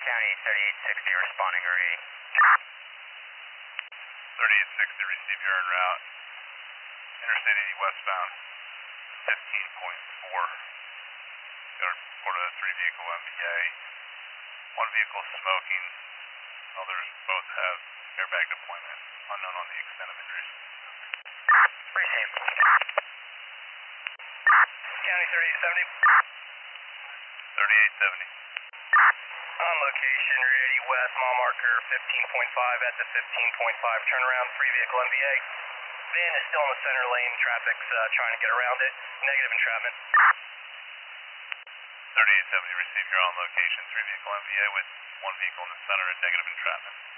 County 3860 responding already. 3860, receive your en route. Interstate 80 westbound, 15.4. Got a report of a 3-vehicle MVA. One vehicle smoking. Others both have airbag deployment. Unknown on the extent of injuries. Received. County 3870. 3870. On location, Route 80 West, mile marker 15.5 at the 15.5 turnaround, 3-vehicle MVA. Van is still in the center lane, traffic's trying to get around it. Negative entrapment. 3870, receive your on location, 3-vehicle MVA with one vehicle in the center and negative entrapment.